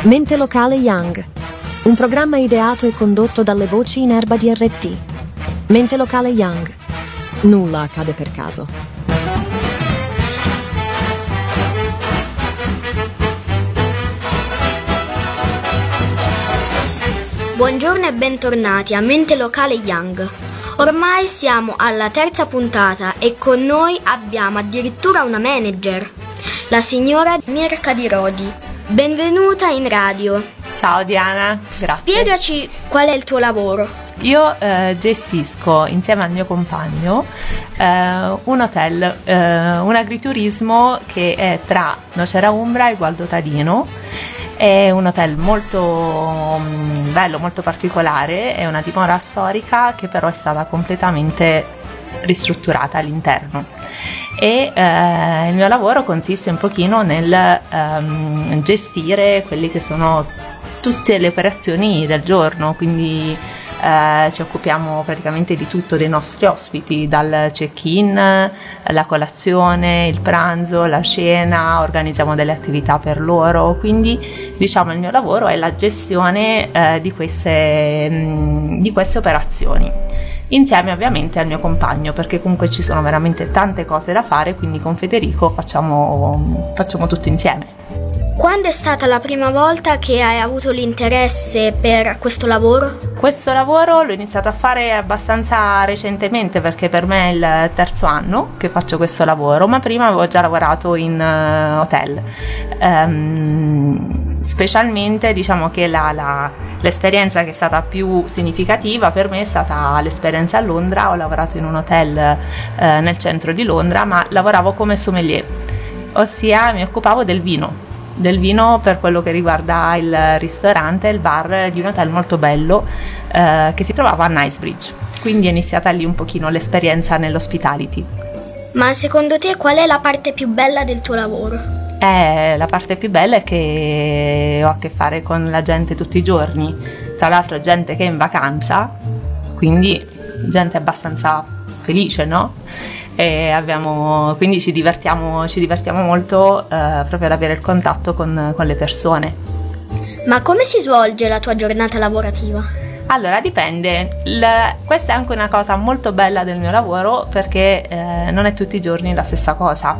Mente locale Young, un programma ideato e condotto dalle voci in erba di RT. Mente locale Young. Nulla accade per caso. Buongiorno e bentornati a Mente locale Young. Ormai siamo alla terza puntata e con noi abbiamo addirittura una manager, la signora Mirka Di Rodi. Benvenuta in radio. Ciao Diana, grazie. Spiegaci qual è il tuo lavoro. Io gestisco insieme al mio compagno un hotel, un agriturismo che è tra Nocera Umbra e Gualdo Tadino. È un hotel molto bello, molto particolare, è una dimora storica che però è stata completamente ristrutturata all'interno. E il mio lavoro consiste un pochino nel gestire quelli che sono tutte le operazioni del giorno, quindi ci occupiamo praticamente di tutto dei nostri ospiti, dal check-in, la colazione, il pranzo, la cena, organizziamo delle attività per loro, quindi diciamo il mio lavoro è la gestione di queste operazioni, insieme ovviamente al mio compagno, perché comunque ci sono veramente tante cose da fare, quindi con Federico facciamo tutto insieme. Quando è stata la prima volta che hai avuto l'interesse per questo lavoro? Questo lavoro l'ho iniziato a fare abbastanza recentemente, perché per me è il terzo anno che faccio questo lavoro, ma prima avevo già lavorato in hotel. Specialmente diciamo che l'esperienza che è stata più significativa per me è stata l'esperienza a Londra. Ho lavorato in un hotel nel centro di Londra, ma lavoravo come sommelier, ossia mi occupavo del vino per quello che riguarda il ristorante e il bar di un hotel molto bello che si trovava a Knightsbridge, quindi è iniziata lì un pochino l'esperienza nell'hospitality. Ma secondo te qual è la parte più bella del tuo lavoro? La parte più bella è che ho a che fare con la gente tutti i giorni, tra l'altro gente che è in vacanza, quindi gente abbastanza felice, no? E quindi ci divertiamo molto proprio ad avere il contatto con le persone. Ma come si svolge la tua giornata lavorativa? Allora dipende, questa è anche una cosa molto bella del mio lavoro, perché non è tutti i giorni la stessa cosa.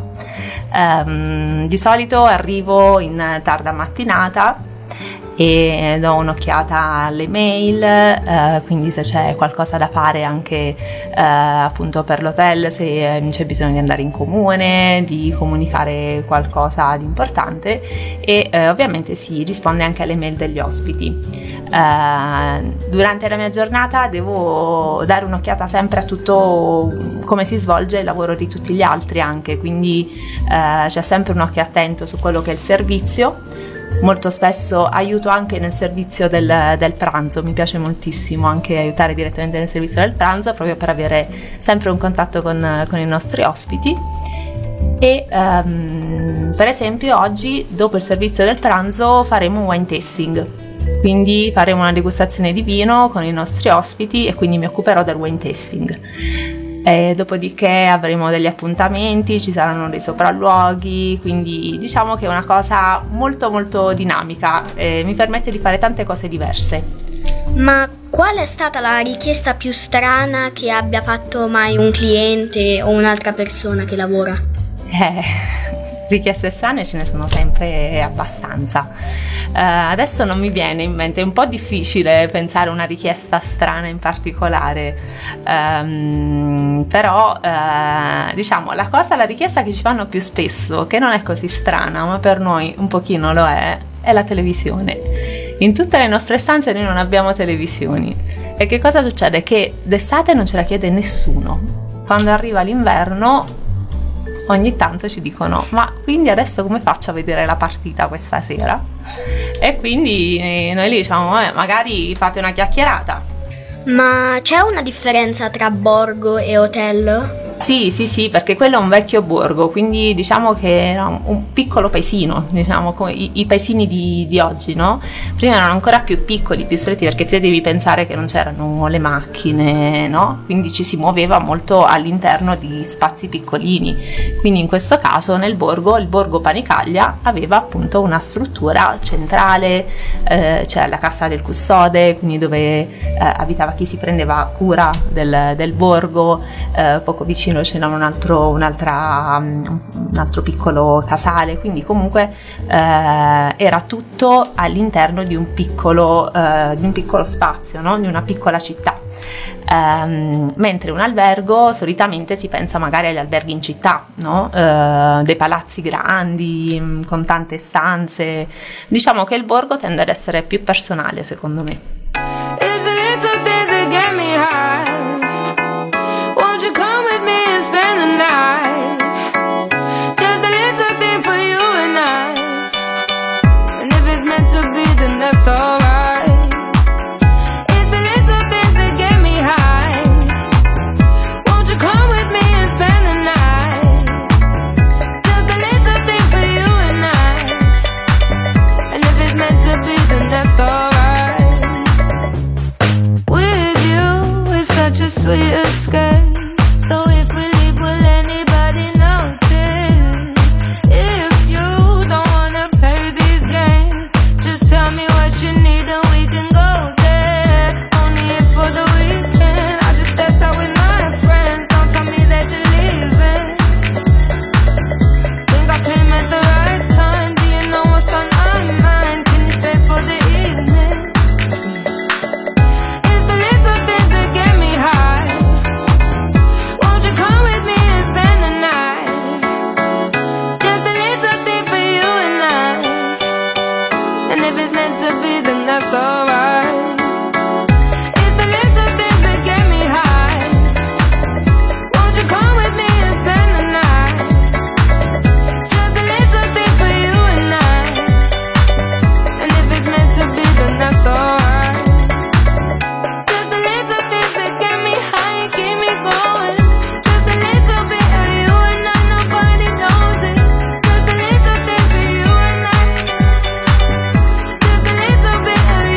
Di solito arrivo in tarda mattinata e do un'occhiata alle mail, quindi se c'è qualcosa da fare anche appunto per l'hotel, se c'è bisogno di andare in comune, di comunicare qualcosa di importante, e ovviamente si risponde anche alle mail degli ospiti. Durante la mia giornata devo dare un'occhiata sempre a tutto come si svolge il lavoro di tutti gli altri anche, quindi c'è sempre un occhio attento su quello che è il servizio. Molto spesso aiuto anche nel servizio del pranzo, mi piace moltissimo anche aiutare direttamente nel servizio del pranzo, proprio per avere sempre un contatto con i nostri ospiti. E per esempio oggi, dopo il servizio del pranzo, faremo un wine tasting, quindi faremo una degustazione di vino con i nostri ospiti e quindi mi occuperò del wine tasting. E dopodiché avremo degli appuntamenti, ci saranno dei sopralluoghi, quindi diciamo che è una cosa molto molto dinamica e mi permette di fare tante cose diverse. Ma qual è stata la richiesta più strana che abbia fatto mai un cliente o un'altra persona che lavora? Richieste strane ce ne sono sempre abbastanza. Adesso non mi viene in mente, è un po' difficile pensare una richiesta strana in particolare, però diciamo la richiesta che ci fanno più spesso, che non è così strana ma per noi un pochino lo è la televisione. In tutte le nostre stanze noi non abbiamo televisioni, e che cosa succede? Che d'estate non ce la chiede nessuno, quando arriva l'inverno ogni tanto ci dicono: ma quindi adesso come faccio a vedere la partita questa sera? E quindi noi gli diciamo: magari fate una chiacchierata. Ma c'è una differenza tra borgo e hotel? Sì, perché quello è un vecchio borgo, quindi diciamo che era un piccolo paesino, diciamo come i paesini di oggi, no? Prima erano ancora più piccoli, più stretti, perché te devi pensare che non c'erano le macchine, no? Quindi ci si muoveva molto all'interno di spazi piccolini. Quindi in questo caso nel borgo, il borgo Panicaglia aveva appunto una struttura centrale, c'era la casa del custode, quindi dove abitava chi si prendeva cura del borgo, poco vicino c'era un altro piccolo casale, quindi comunque era tutto all'interno di un piccolo spazio, no? Di una piccola città. Mentre un albergo solitamente si pensa magari agli alberghi in città, no? Dei palazzi grandi con tante stanze. Diciamo che il borgo tende ad essere più personale, secondo me. Sweet escape. So if we leave, will anybody notice? If you don't wanna play these games, just tell me what you need and we can go there. Only if for the weekend, I just stepped out with my friends. Don't tell me that you're leaving. Think I came at the right time. Do you know what's on my mind? Can you stay for the evening? It's the little things that get me high. That's alright. It's the little things that get me high. Won't you come with me and spend the night? Just a little thing for you and I. And if it's meant to be, then that's alright. Just the little things that get me high, keep me going. Just a little bit of you and I, nobody knows it. Just a little thing for you and I. Just a little bit.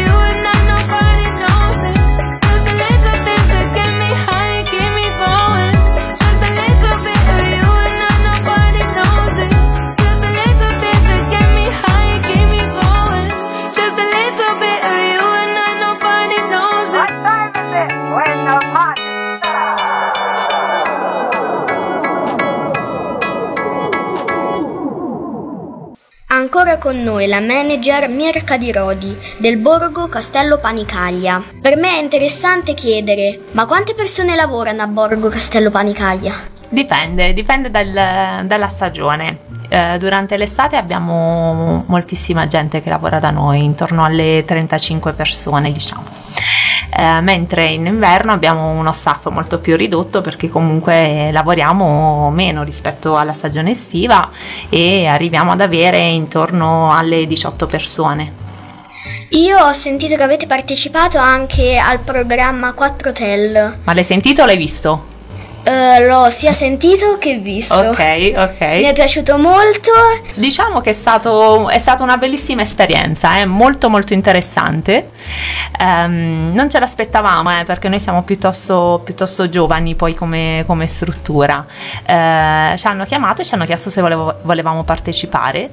Ancora con noi la manager Mirka Di Rodi del borgo Castello Panicaglia. Per me è interessante chiedere, ma quante persone lavorano a borgo Castello Panicaglia? Dipende dalla stagione. Durante l'estate abbiamo moltissima gente che lavora da noi, intorno alle 35 persone, diciamo. Mentre in inverno abbiamo uno staff molto più ridotto, perché comunque lavoriamo meno rispetto alla stagione estiva e arriviamo ad avere intorno alle 18 persone. Io ho sentito che avete partecipato anche al programma 4 Hotel. Ma l'hai sentito o l'hai visto? L'ho sia sentito che visto. Ok. Mi è piaciuto molto. Diciamo che è stata una bellissima esperienza, molto molto interessante. Non ce l'aspettavamo, perché noi siamo piuttosto giovani poi come struttura. Ci hanno chiamato e ci hanno chiesto se volevamo partecipare,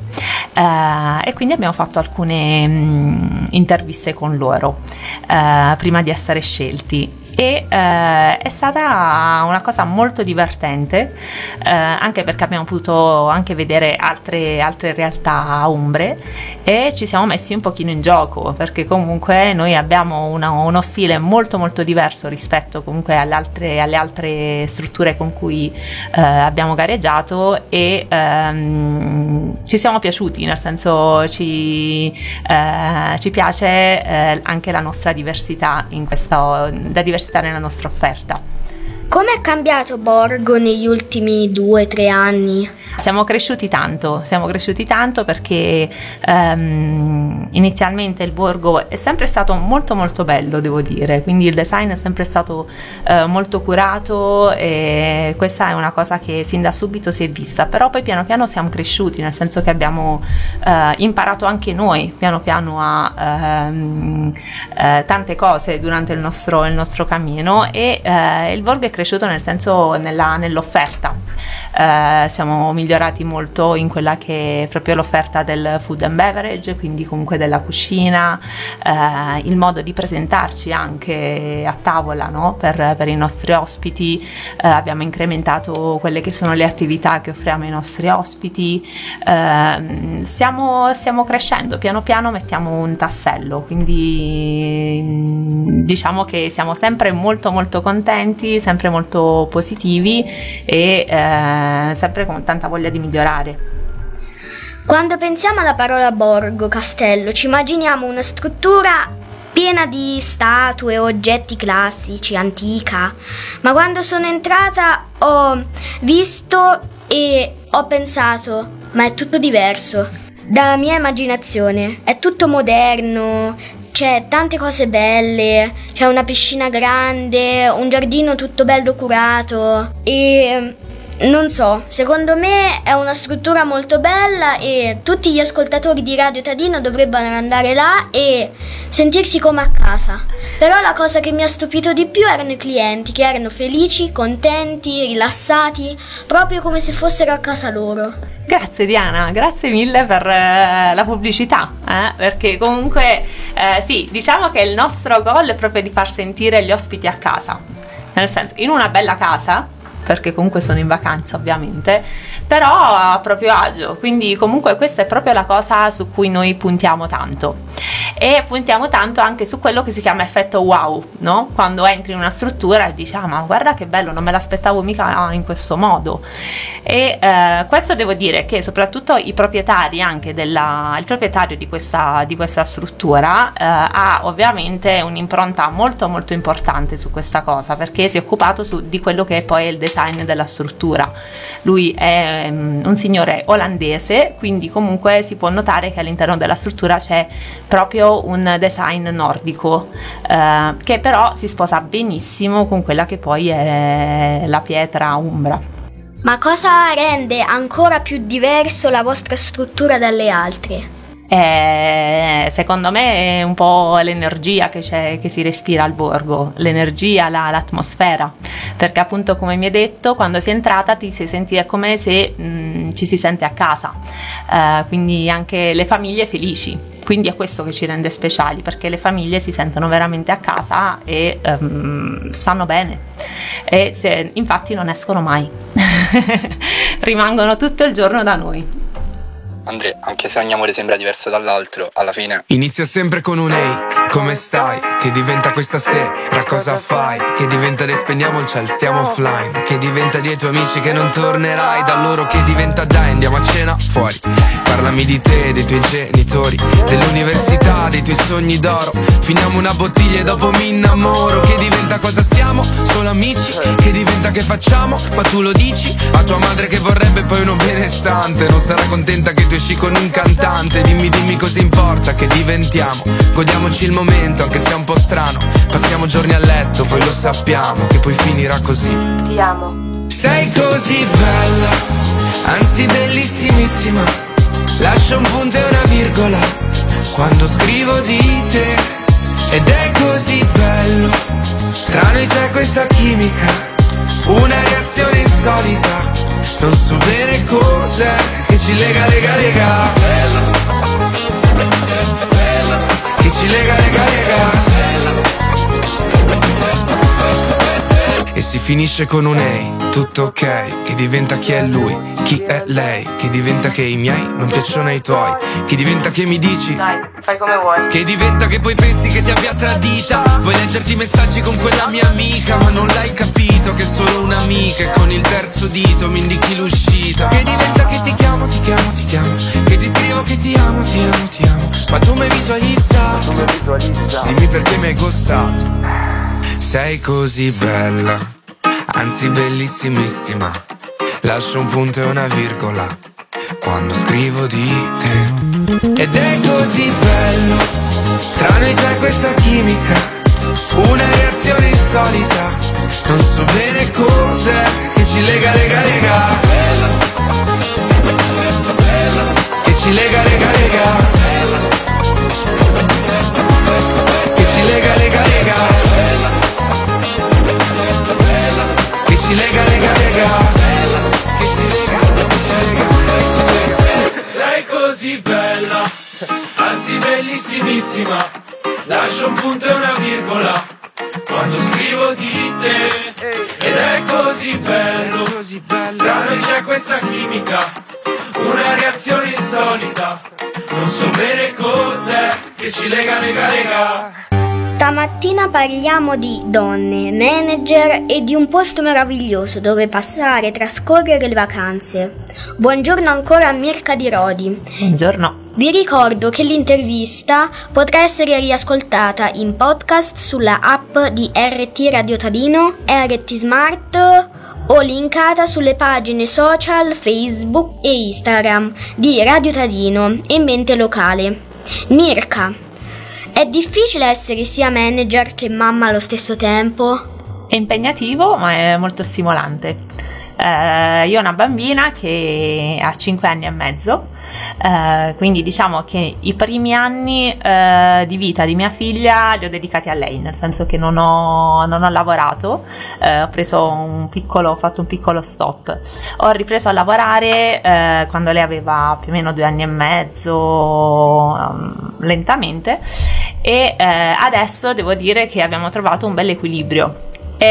e quindi abbiamo fatto alcune interviste con loro prima di essere scelti. E è stata una cosa molto divertente, anche perché abbiamo potuto anche vedere altre realtà umbre e ci siamo messi un pochino in gioco, perché comunque noi abbiamo uno stile molto molto diverso rispetto comunque alle altre strutture con cui abbiamo gareggiato, e ci siamo piaciuti, nel senso ci piace anche la nostra diversità nella nostra offerta. Come è cambiato Borgo negli ultimi 2-3 anni? Siamo cresciuti tanto perché inizialmente il borgo è sempre stato molto molto bello, devo dire, quindi il design è sempre stato molto curato e questa è una cosa che sin da subito si è vista, però poi piano piano siamo cresciuti, nel senso che abbiamo imparato anche noi piano piano a tante cose durante il nostro cammino e il borgo è cresciuto nel senso nell'offerta. Siamo migliorati molto in quella che è proprio l'offerta del food and beverage, quindi comunque della cucina, il modo di presentarci anche a tavola, no? per i nostri ospiti. Abbiamo incrementato quelle che sono le attività che offriamo ai nostri ospiti. Stiamo crescendo, piano piano mettiamo un tassello, quindi diciamo che siamo sempre molto molto contenti, sempre molto positivi e sempre con tanta voglia di migliorare. Quando pensiamo alla parola borgo, castello, ci immaginiamo una struttura piena di statue, oggetti classici, antica, ma quando sono entrata ho visto e ho pensato, ma è tutto diverso. Dalla mia immaginazione, è tutto moderno, c'è tante cose belle, c'è una piscina grande, un giardino tutto bello curato e non so, secondo me è una struttura molto bella e tutti gli ascoltatori di Radio Tadino dovrebbero andare là e sentirsi come a casa. Però la cosa che mi ha stupito di più erano i clienti che erano felici, contenti, rilassati, proprio come se fossero a casa loro. Grazie Diana, grazie mille per la pubblicità, perché comunque sì, diciamo che il nostro goal è proprio di far sentire gli ospiti a casa, nel senso in una bella casa, perché comunque sono in vacanza ovviamente, però a proprio agio, quindi comunque questa è proprio la cosa su cui noi puntiamo tanto e puntiamo tanto anche su quello che si chiama effetto wow, no? Quando entri in una struttura e dici ma guarda che bello, non me l'aspettavo mica in questo modo e questo devo dire che soprattutto i proprietari anche il proprietario di questa struttura ha ovviamente un'impronta molto molto importante su questa cosa, perché si è occupato di quello che è poi il design della struttura. Lui è un signore olandese, quindi comunque si può notare che all'interno della struttura c'è proprio un design nordico che però si sposa benissimo con quella che poi è la pietra umbra. Ma cosa rende ancora più diverso la vostra struttura dalle altre? Secondo me è un po' l'energia che si respira al borgo, l'energia, l'atmosfera, perché appunto come mi hai detto, quando sei entrata ti sei sentita come se ci si sente a casa, quindi anche le famiglie felici, quindi è questo che ci rende speciali, perché le famiglie si sentono veramente a casa e stanno bene e infatti non escono mai rimangono tutto il giorno da noi. Andrea, anche se ogni amore sembra diverso dall'altro, alla fine inizia sempre con un ehi, come stai? Che diventa questa sera, cosa fai? Che diventa ne spendiamo il ciel, stiamo offline. Che diventa dei tuoi amici che non tornerai da loro. Che diventa dai, andiamo a cena fuori. Parlami di te, dei tuoi genitori, dell'università, dei tuoi sogni d'oro. Finiamo una bottiglia e dopo mi innamoro. Che diventa cosa siamo? Solo amici? Che diventa che facciamo? Ma tu lo dici? A tua madre che vorrebbe poi uno benestante. Non sarà contenta che tu esci con un cantante. Dimmi cosa importa che diventiamo. Godiamoci il momento anche se è un po' strano. Passiamo giorni a letto, poi lo sappiamo che poi finirà così. Ti amo. Sei così bella, anzi bellissimissima. Lascio un punto e una virgola quando scrivo di te. Ed è così bello, tra noi c'è questa chimica, una reazione insolita. Non so bene cos'è che ci lega. Che ci lega. E si finisce con un ehi, tutto ok. Che diventa chi è lui, chi è lei. Che diventa che i miei non piacciono ai tuoi. Che diventa che mi dici dai, fai come vuoi. Che diventa che poi pensi che ti abbia tradita. Vuoi leggerti i messaggi con quella mia amica, ma non l'hai capito che è solo un'amica. E con il terzo dito mi indichi l'uscita. Che diventa che ti chiamo. Che ti scrivo che ti amo. Ma tu mi hai visualizzato. Dimmi perché mi hai ghostato. Sei così bella, anzi bellissimissima. Lascio un punto e una virgola quando scrivo di te. Ed è così bello, tra noi c'è questa chimica, una reazione insolita, non so bene cos'è che ci lega, che ci lega, che ci lega, che ci lega, che ci lega. Sei così bella, anzi bellissimissima, lascio un punto e una virgola quando scrivo di te. Ed è così bello, tra noi c'è questa chimica, una reazione insolita, non so bene cos'è che ci lega. Stamattina parliamo di donne, manager e di un posto meraviglioso dove passare e trascorrere le vacanze. Buongiorno ancora a Mirka Di Rodi. Buongiorno. Vi ricordo che l'intervista potrà essere riascoltata in podcast sulla app di RT Radio Tadino, RT Smart o linkata sulle pagine social Facebook e Instagram di Radio Tadino e Mente Locale. Mirka, è difficile essere sia manager che mamma allo stesso tempo? È impegnativo, ma è molto stimolante. Io ho una bambina che ha 5 anni e mezzo, quindi diciamo che i primi anni di vita di mia figlia li ho dedicati a lei, nel senso che non ho lavorato, ho fatto un piccolo stop. Ho ripreso a lavorare quando lei aveva più o meno 2 anni e mezzo, lentamente, e adesso devo dire che abbiamo trovato un bel equilibrio.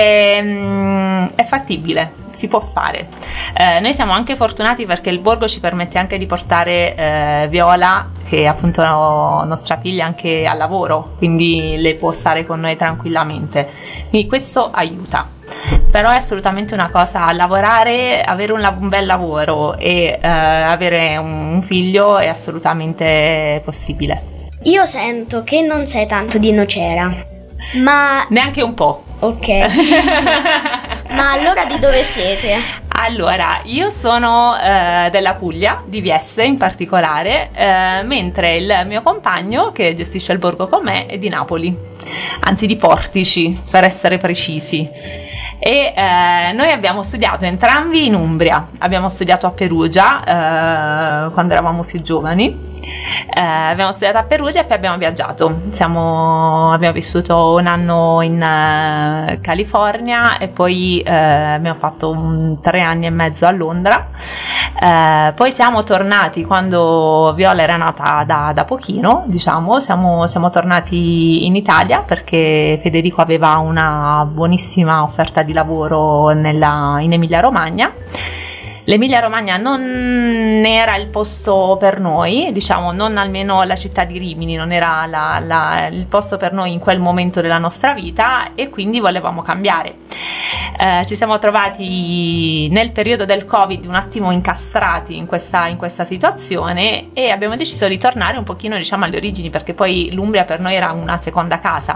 È fattibile, si può fare. Noi siamo anche fortunati perché il borgo ci permette anche di portare Viola, che è appunto nostra figlia, anche al lavoro, quindi lei può stare con noi tranquillamente, quindi questo aiuta. Però è assolutamente una cosa, lavorare, avere un bel lavoro e avere un figlio è assolutamente possibile. Io sento che non sei tanto di Nocera, ma... Neanche un po'. Ok. Ma allora di dove siete? Allora, io sono della Puglia, di Vieste in particolare, mentre il mio compagno, che gestisce il borgo con me, è di Napoli, anzi di Portici, per essere precisi. E noi abbiamo studiato entrambi in Umbria, abbiamo studiato a Perugia quando eravamo più giovani. Abbiamo studiato a Perugia e poi abbiamo viaggiato. Abbiamo vissuto un anno in California e poi abbiamo fatto 3 anni e mezzo a Londra. Poi siamo tornati quando Viola era nata da pochino, diciamo. Siamo tornati in Italia perché Federico aveva una buonissima offerta di lavoro in Emilia Romagna. L'Emilia Romagna non era il posto per noi, diciamo, non almeno la città di Rimini, non era il posto per noi in quel momento della nostra vita, e quindi volevamo cambiare. Ci siamo trovati nel periodo del Covid un attimo incastrati in questa situazione e abbiamo deciso di tornare un pochino, diciamo, alle origini, perché poi l'Umbria per noi era una seconda casa.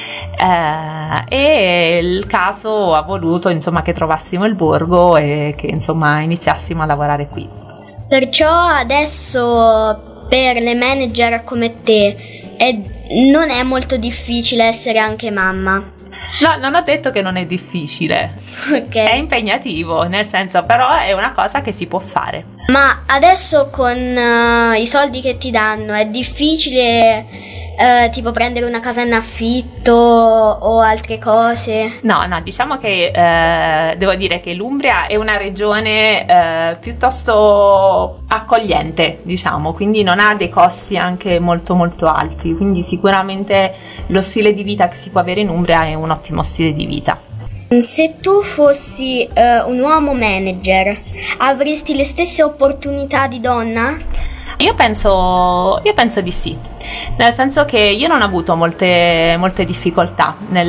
E il caso ha voluto, insomma, che trovassimo il borgo e che, insomma, iniziassimo a lavorare qui. Perciò adesso per le manager come te non è molto difficile essere anche mamma. No, non ho detto che non è difficile. Ok. È impegnativo, nel senso, però è una cosa che si può fare. Ma adesso con i soldi che ti danno è difficile tipo prendere una casa in affitto o altre cose? No, diciamo che devo dire che l'Umbria è una regione piuttosto accogliente, diciamo, quindi non ha dei costi anche molto molto alti, quindi sicuramente lo stile di vita che si può avere in Umbria è un ottimo stile di vita. Se tu fossi un uomo manager, avresti le stesse opportunità di donna? Io penso di sì, nel senso che io non ho avuto molte difficoltà nel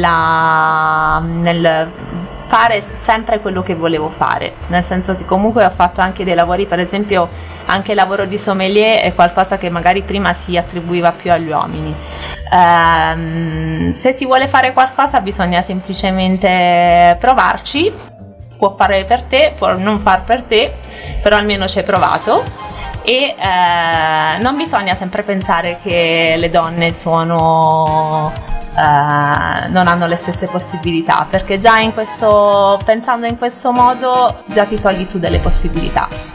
fare sempre quello che volevo fare, nel senso che comunque ho fatto anche dei lavori, per esempio anche il lavoro di sommelier è qualcosa che magari prima si attribuiva più agli uomini. Se si vuole fare qualcosa bisogna semplicemente provarci può fare per te, può non far per te, però almeno ci hai provato. E non bisogna sempre pensare che le donne non hanno le stesse possibilità, perché già pensando in questo modo già ti togli tu delle possibilità.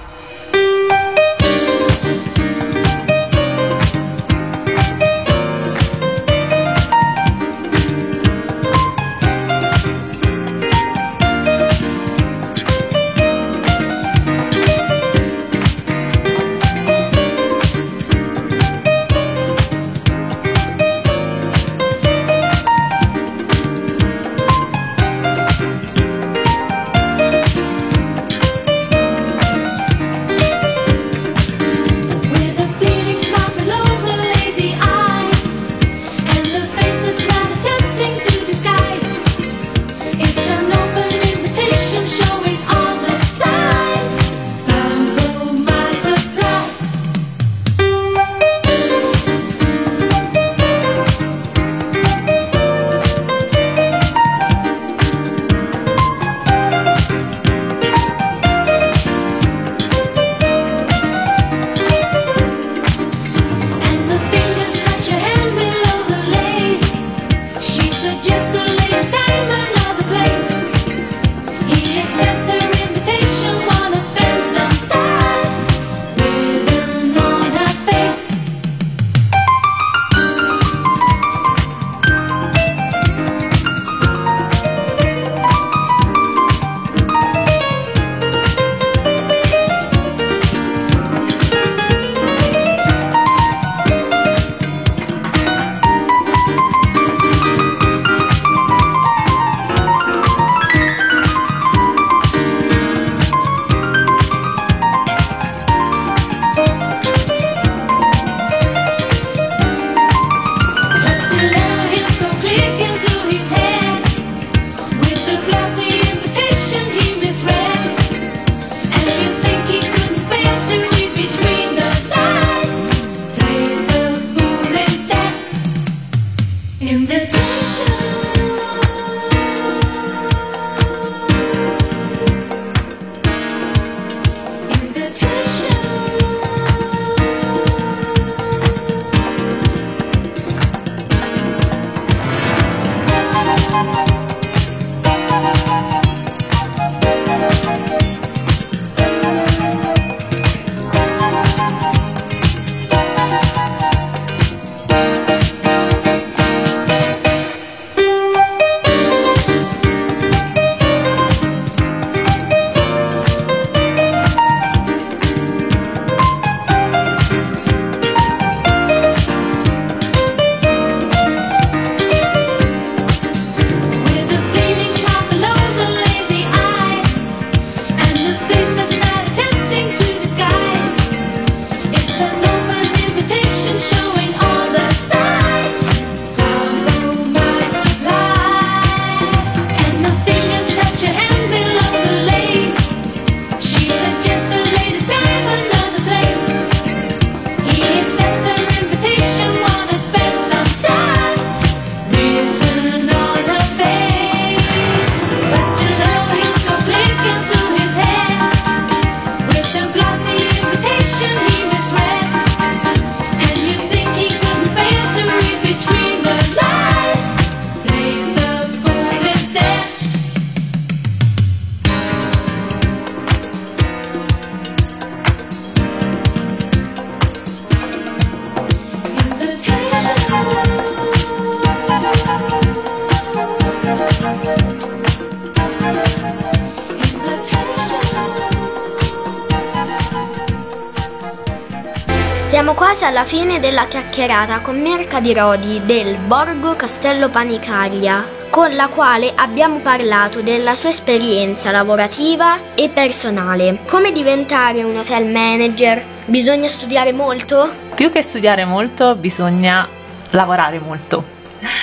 Siamo quasi alla fine della chiacchierata con Mirka Di Rodi del Borgo Castello Panicaglia, con la quale abbiamo parlato della sua esperienza lavorativa e personale. Come diventare un hotel manager? Bisogna studiare molto? Più che studiare molto, bisogna lavorare molto.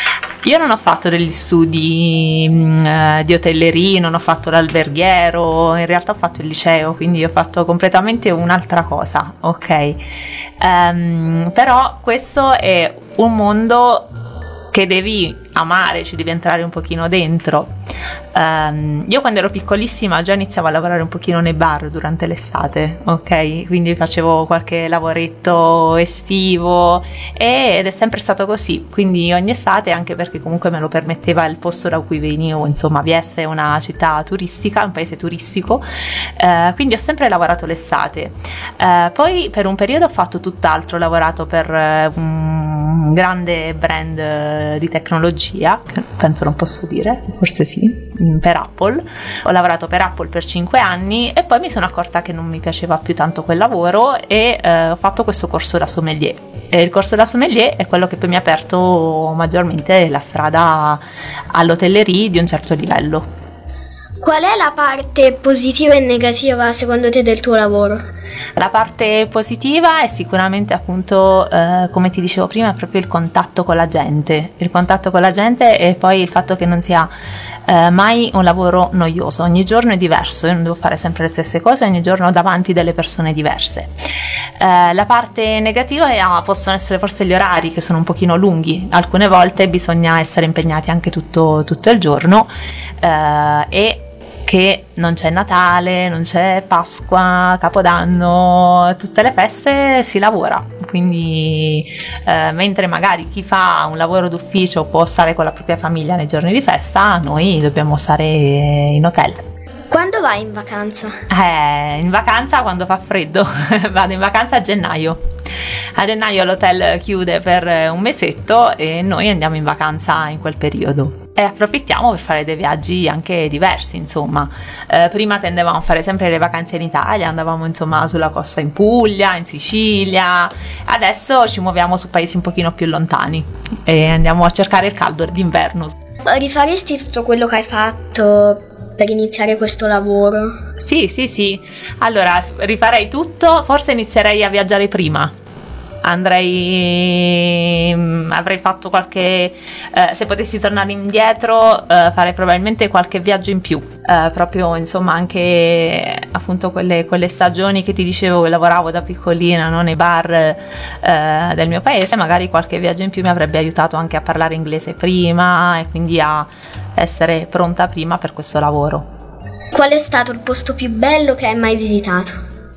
Io non ho fatto degli studi di hotelleria, non ho fatto l'alberghiero, in realtà ho fatto il liceo, quindi ho fatto completamente un'altra cosa, ok? Però questo è un mondo che devi amare, ci devi entrare un pochino dentro. Io quando ero piccolissima già iniziavo a lavorare un pochino nei bar durante l'estate, ok? Quindi facevo qualche lavoretto estivo ed è sempre stato così, quindi ogni estate, anche perché comunque me lo permetteva il posto da cui venivo, insomma Vieste è una città turistica, un paese turistico, quindi ho sempre lavorato l'estate. Poi per un periodo ho fatto tutt'altro, ho lavorato per un grande brand di tecnologia, che penso non posso dire, forse sì, per Apple. Ho lavorato per Apple per 5 anni e poi mi sono accorta che non mi piaceva più tanto quel lavoro e ho fatto questo corso da sommelier. E il corso da sommelier è quello che poi mi ha aperto maggiormente la strada all'hotellerie di un certo livello. Qual è la parte positiva e negativa secondo te del tuo lavoro? La parte positiva è sicuramente, appunto, come ti dicevo prima, è proprio il contatto con la gente. Il contatto con la gente e poi il fatto che non sia mai un lavoro noioso. Ogni giorno è diverso, io non devo fare sempre le stesse cose, ogni giorno ho davanti delle persone diverse. La parte negativa possono essere forse gli orari, che sono un pochino lunghi. Alcune volte bisogna essere impegnati anche tutto il giorno e che non c'è Natale, non c'è Pasqua, Capodanno, tutte le feste si lavora, quindi mentre magari chi fa un lavoro d'ufficio può stare con la propria famiglia nei giorni di festa, noi dobbiamo stare in hotel. Quando vai in vacanza? In vacanza quando fa freddo, vado in vacanza a gennaio. A gennaio l'hotel chiude per un mesetto e noi andiamo in vacanza in quel periodo. E approfittiamo per fare dei viaggi anche diversi, insomma. Prima tendevamo a fare sempre le vacanze in Italia, andavamo insomma sulla costa in Puglia, in Sicilia. Adesso ci muoviamo su paesi un pochino più lontani e andiamo a cercare il caldo d'inverno. Rifaresti tutto quello che hai fatto per iniziare questo lavoro? Sì. Allora, rifarei tutto, forse inizierei a viaggiare prima. Avrei fatto qualche, se potessi tornare indietro, farei probabilmente qualche viaggio in più, proprio insomma anche appunto quelle stagioni che ti dicevo che lavoravo da piccolina, no, nei bar del mio paese. Magari qualche viaggio in più mi avrebbe aiutato anche a parlare inglese prima e quindi a essere pronta prima per questo lavoro. Qual è stato il posto più bello che hai mai visitato?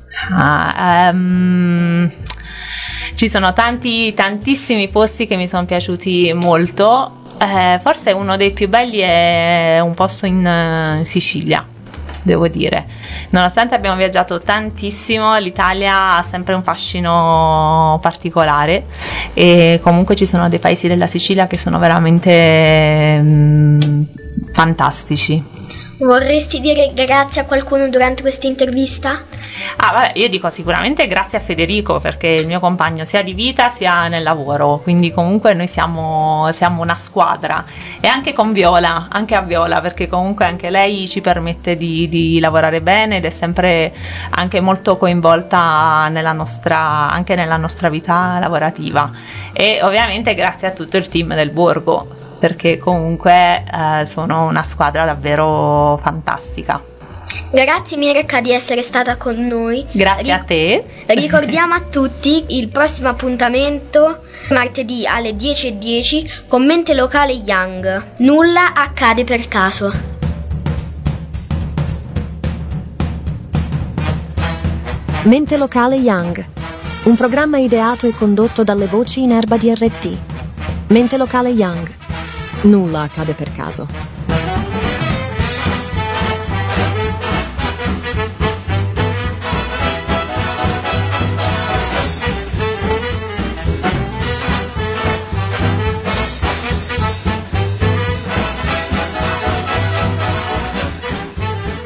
Ci sono tantissimi posti che mi sono piaciuti molto. Forse uno dei più belli è un posto in Sicilia, devo dire. Nonostante abbiamo viaggiato tantissimo, l'Italia ha sempre un fascino particolare e comunque ci sono dei paesi della Sicilia che sono veramente fantastici. Vorresti dire grazie a qualcuno durante questa intervista? Io dico sicuramente grazie a Federico, perché è il mio compagno sia di vita sia nel lavoro, quindi comunque noi siamo una squadra, e anche con Viola, anche a Viola, perché comunque anche lei ci permette di lavorare bene ed è sempre anche molto coinvolta anche nella nostra vita lavorativa, e ovviamente grazie a tutto il team del Borgo, perché comunque sono una squadra davvero fantastica. Grazie Mirka di essere stata con noi. Grazie a te. Ricordiamo a tutti il prossimo appuntamento martedì alle 10:10 con Mente Locale Young. Nulla accade per caso. Mente Locale Young, un programma ideato e condotto dalle voci in erba di RT. Mente Locale Young. Nulla accade per caso.